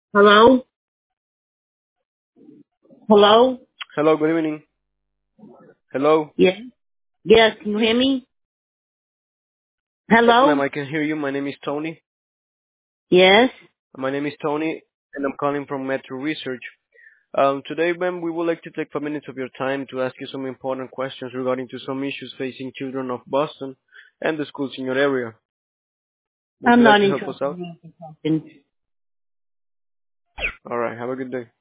Hello? Hello? Hello, good evening. Hello. Yes. Yes, can you hear me? Yes, ma'am, Hello? I can hear you. My name is Tony. Yes. And I'm calling from Metro Research. Today, ma'am, we would like to take 5 minutes of your time to ask you some important questions regarding to some issues facing children of Boston and the schools in your area. Would I'm you like not to help us interested out? in something. All right. Have a good day.